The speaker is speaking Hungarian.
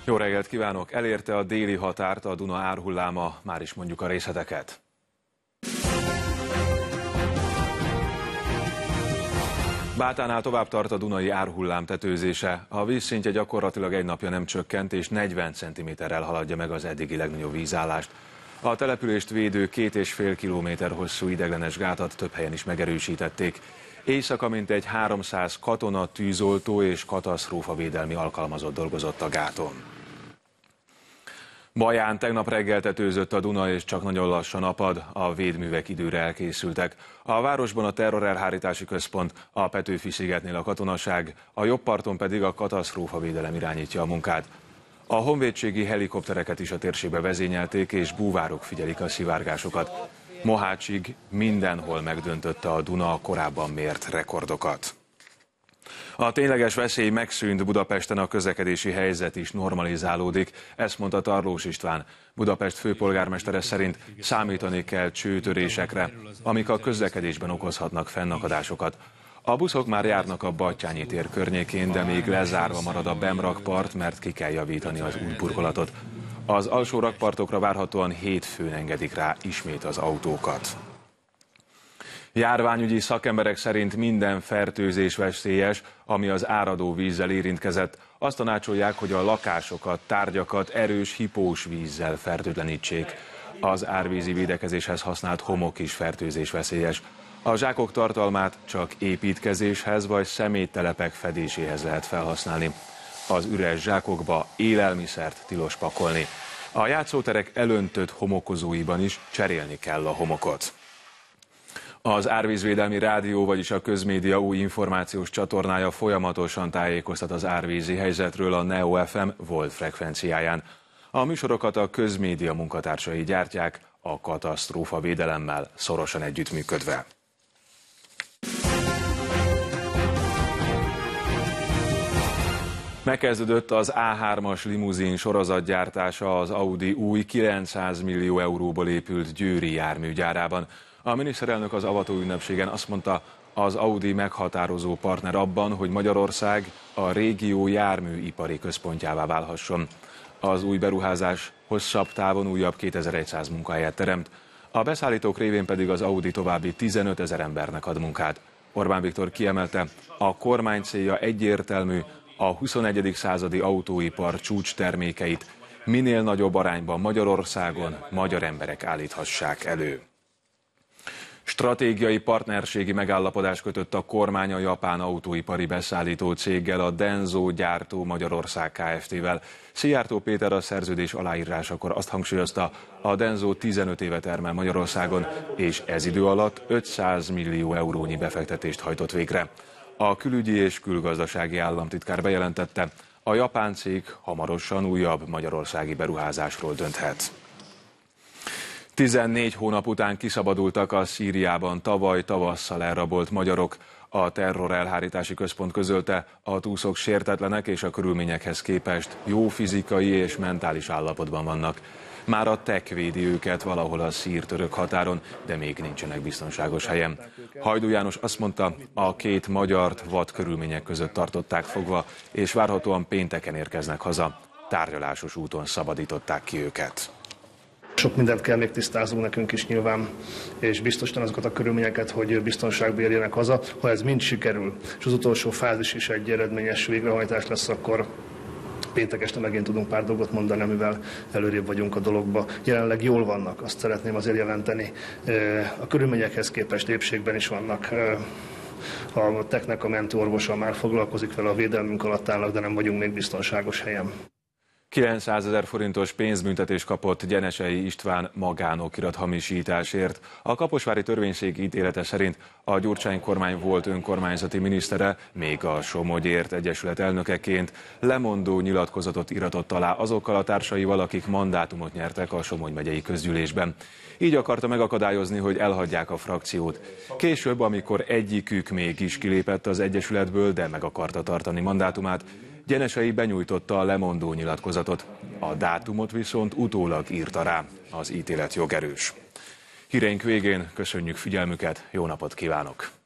Jó reggelt kívánok! Elérte a déli határt a Duna árhulláma, már is mondjuk a részleteket. Bátánál tovább tart a dunai árhullám tetőzése. A vízszintje gyakorlatilag egy napja nem csökkent, és 40 cm-rel haladja meg az eddigi legnagyobb vízállást. A települést védő 2,5 kilométer hosszú ideiglenes gátat több helyen is megerősítették. Éjszaka mintegy 300 katona, tűzoltó és katasztrófavédelmi alkalmazott dolgozott a gáton. Baján tegnap reggel tetőzött a Duna, és csak nagyon lassan apad, a védművek időre elkészültek. A városban a terrorelhárítási központ, a Petőfi-szigetnél a katonaság, a jobb parton pedig a katasztrófavédelem irányítja a munkát. A honvédségi helikoptereket is a térségbe vezényelték, és búvárok figyelik a szivárgásokat. Mohácsig mindenhol megdöntötte a Duna a korábban mért rekordokat. A tényleges veszély megszűnt Budapesten, a közlekedési helyzet is normalizálódik, ezt mondta Tarlós István. Budapest főpolgármestere szerint számítani kell csőtörésekre, amik a közlekedésben okozhatnak fennakadásokat. A buszok már járnak a Battyányi tér környékén, de még lezárva marad a BEM rakpart, mert ki kell javítani az útburkolatot. Az alsó rakpartokra várhatóan hétfőn engedik rá ismét az autókat. Járványügyi szakemberek szerint minden fertőzés veszélyes, ami az áradó vízzel érintkezett. Azt tanácsolják, hogy a lakásokat, tárgyakat erős hipós vízzel fertőtlenítsék. Az árvízi védekezéshez használt homok is fertőzés veszélyes. A zsákok tartalmát csak építkezéshez vagy szeméttelepek fedéséhez lehet felhasználni. Az üres zsákokba élelmiszert tilos pakolni. A játszóterek elöntött homokozóiban is cserélni kell a homokot. Az Árvízvédelmi Rádió, vagyis a közmédia új információs csatornája folyamatosan tájékoztat az árvízi helyzetről a Neo FM volt frekvenciáján. A műsorokat a közmédia munkatársai gyártják, a katasztrófavédelemmel szorosan együttműködve. Megkezdődött az A3-as limuzin sorozatgyártása az Audi új 900 millió euróból épült győri járműgyárában. A miniszterelnök az avatóünnepségen azt mondta, az Audi meghatározó partner abban, hogy Magyarország a régió járműipari központjává válhasson. Az új beruházás hosszabb távon újabb 2100 munkahelyet teremt, a beszállítók révén pedig az Audi további 15 000 embernek ad munkát. Orbán Viktor kiemelte, a kormány célja egyértelmű, a 21. századi autóipar csúcstermékeit minél nagyobb arányban Magyarországon magyar emberek állíthassák elő. Stratégiai partnerségi megállapodást kötött a kormány a japán autóipari beszállító céggel, a Denso Gyártó Magyarország Kft-vel. Szijjártó Péter a szerződés aláírásakor azt hangsúlyozta, a Denso 15 éve termel Magyarországon, és ez idő alatt 500 millió eurónyi befektetést hajtott végre. A külügyi és külgazdasági államtitkár bejelentette, a japán cég hamarosan újabb magyarországi beruházásról dönthet. 14 hónap után kiszabadultak a Szíriában tavaly tavasszal elrabolt magyarok. A terrorelhárítási központ közölte, a túszok sértetlenek és a körülményekhez képest jó fizikai és mentális állapotban vannak. Már a TEK védi őket valahol a szír-török határon, de még nincsenek biztonságos helyen. Hajdú János azt mondta, a két magyart vad körülmények között tartották fogva, és várhatóan pénteken érkeznek haza. Tárgyalásos úton szabadították ki őket. Sok mindent kell még tisztáznunk nekünk is nyilván, és biztosan azokat a körülményeket, hogy biztonságba érjenek haza. Ha ez mind sikerül, és az utolsó fázis is egy eredményes végrehajtás lesz, akkor péntek este megint tudunk pár dolgot mondani, amivel előrébb vagyunk a dologba. Jelenleg jól vannak, azt szeretném azért jelenteni. A körülményekhez képest épségben is vannak. A TEK-nek a mentőorvosa már foglalkozik vele, a védelmünk alatt állnak, de nem vagyunk még biztonságos helyen. 900 000 forintos pénzbüntetést kapott Gyenesei István magánokirat hamisításért. A kaposvári törvényszék ítélete szerint a Gyurcsány kormány volt önkormányzati minisztere, még a Somogyért Egyesület elnökeként lemondó nyilatkozatot iratott alá azokkal a társaival, akik mandátumot nyertek a Somogy megyei közgyűlésben. Így akarta megakadályozni, hogy elhagyják a frakciót. Később, amikor egyikük mégis kilépett az Egyesületből, de meg akarta tartani mandátumát, Gyenesei benyújtotta a lemondó nyilatkozatot, a dátumot viszont utólag írta rá. Az ítélet jogerős. Híreink végén köszönjük figyelmüket, jó napot kívánok!